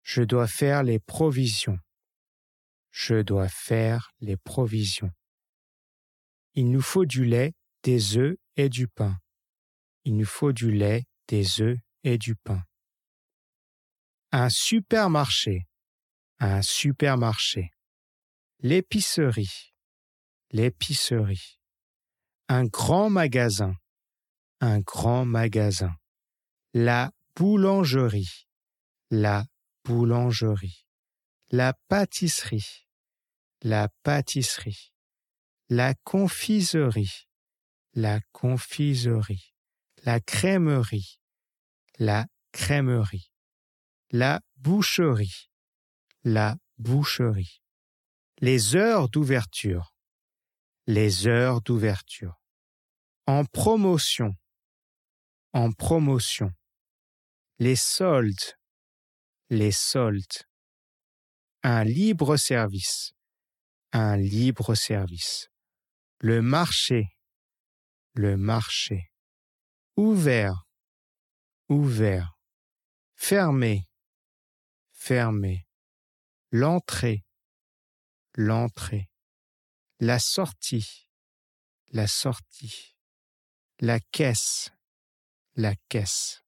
Je dois faire les provisions. Je dois faire les provisions. Il nous faut du lait, des œufs et du pain. Il nous faut du lait, des œufs et du pain. Un supermarché. Un supermarché. L'épicerie. L'épicerie. Un grand magasin. Un grand magasin. La boulangerie. La boulangerie. La pâtisserie. La pâtisserie. La confiserie. La confiserie. La crèmerie. La crèmerie. La boucherie. La boucherie. Les heures d'ouverture. Les heures d'ouverture. En promotion. En promotion. Les soldes. Les soldes. Un libre service. Un libre service. Le marché. Le marché. Ouvert. Ouvert. Fermé. Fermé. L'entrée. L'entrée. La sortie. La sortie. La caisse. La caisse.